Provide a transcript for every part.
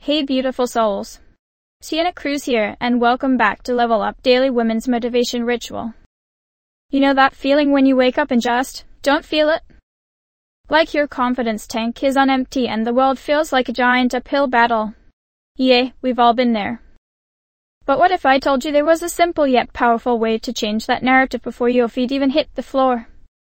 Hey beautiful souls. Sienna Cruz here, and welcome back to Level Up Daily Women's Motivation Ritual. You know that feeling when you wake up and just don't feel it? Like your confidence tank is on empty and the world feels like a giant uphill battle. Yeah, we've all been there. But what if I told you there was a simple yet powerful way to change that narrative before your feet even hit the floor?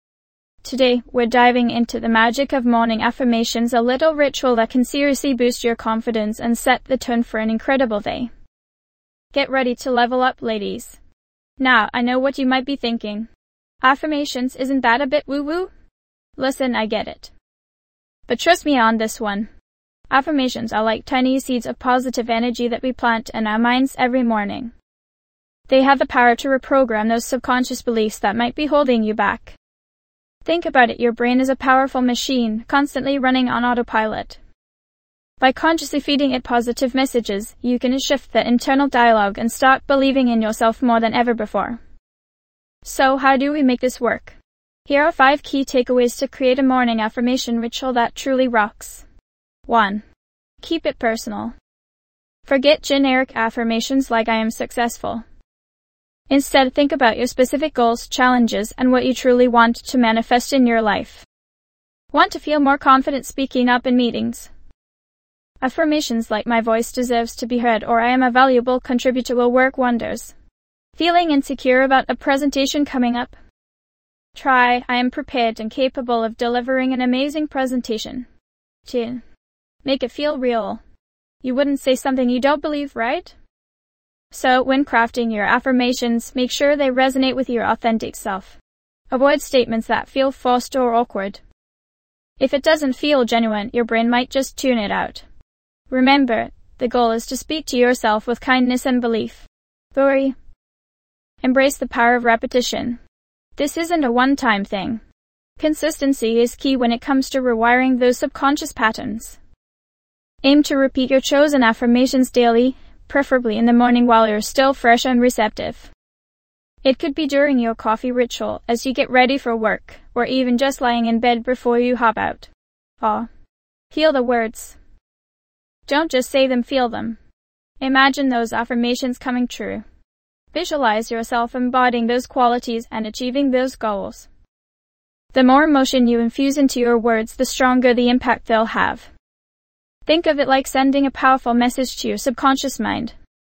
Today, we're diving into the magic of morning affirmations, a little ritual that can seriously boost your confidence and set the tone for an incredible day. Get ready to level up, ladies. Now, I know what you might be thinking. Affirmations, isn't that a bit woo-woo? Listen, I get it. But trust me on this one. Affirmations are like tiny seeds of positive energy that we plant in our minds every morning. They have the power to reprogram those subconscious beliefs that might be holding you back. Think about it, your brain is a powerful machine, constantly running on autopilot. By consciously feeding it positive messages, you can shift that internal dialogue and start believing in yourself more than ever before. So how do we make this work? Here are 5 key takeaways to create a morning affirmation ritual that truly rocks. 1. Keep it personal. Forget generic affirmations like I am successful. Instead, think about your specific goals, challenges, and what you truly want to manifest in your life. Want to feel more confident speaking up in meetings? Affirmations like my voice deserves to be heard or I am a valuable contributor will work wonders. Feeling insecure about a presentation coming up? Try, I am prepared and capable of delivering an amazing presentation. 2. Make it feel real. You wouldn't say something you don't believe, right? So, when crafting your affirmations, make sure they resonate with your authentic self. Avoid statements that feel forced or awkward. If it doesn't feel genuine, your brain might just tune it out. Remember, the goal is to speak to yourself with kindness and belief. 3. Embrace the power of repetition. This isn't a one-time thing. Consistency is key when it comes to rewiring those subconscious patterns. Aim to repeat your chosen affirmations daily, preferably in the morning while you're still fresh and receptive. It could be during your coffee ritual, as you get ready for work, or even just lying in bed before you hop out. Feel the words. Don't just say them, feel them. Imagine those affirmations coming true. Visualize yourself embodying those qualities and achieving those goals. The more emotion you infuse into your words, the stronger the impact they'll have. Think of it like sending a powerful message to your subconscious mind.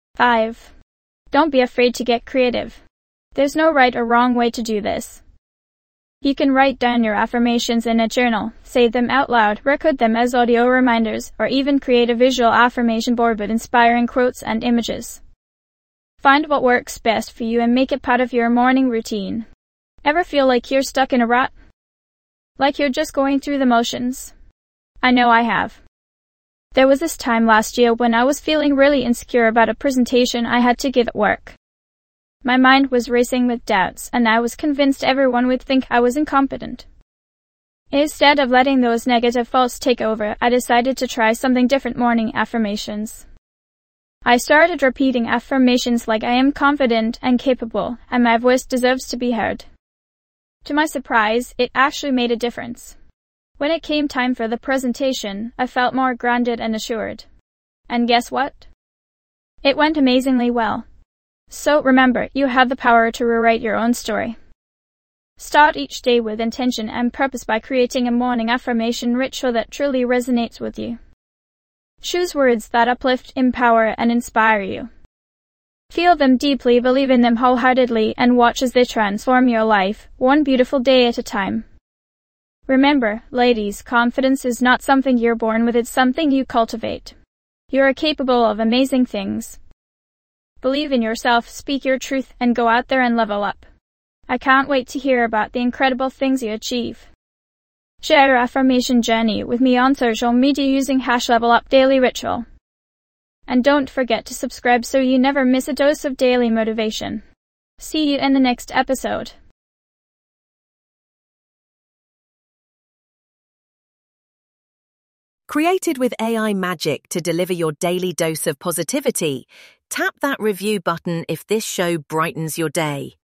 5. Don't be afraid to get creative. There's no right or wrong way to do this. You can write down your affirmations in a journal, say them out loud, record them as audio reminders, or even create a visual affirmation board with inspiring quotes and images. Find what works best for you and make it part of your morning routine. Ever feel like you're stuck in a rut? Like you're just going through the motions? I know I have. There was this time last year when I was feeling really insecure about a presentation I had to give at work. My mind was racing with doubts, and I was convinced everyone would think I was incompetent. Instead of letting those negative thoughts take over, I decided to try something different: morning affirmations. I started repeating affirmations like I am confident and capable, and my voice deserves to be heard. To my surprise, it actually made a difference. When it came time for the presentation, I felt more grounded and assured. And guess what? It went amazingly well. So remember, you have the power to rewrite your own story. Start each day with intention and purpose by creating a morning affirmation ritual that truly resonates with you. Choose words that uplift, empower, and inspire you. Feel them deeply, believe in them wholeheartedly, and watch as they transform your life, one beautiful day at a time. Remember, ladies, confidence is not something you're born with, it's something you cultivate. You are capable of amazing things. Believe in yourself, speak your truth, and go out there and level up. I can't wait to hear about the incredible things you achieve. Share your affirmation journey with me on social media using #LevelUpDailyRitual. And don't forget to subscribe so you never miss a dose of daily motivation. See you in the next episode. Created with AI magic to deliver your daily dose of positivity, tap that review button if this show brightens your day.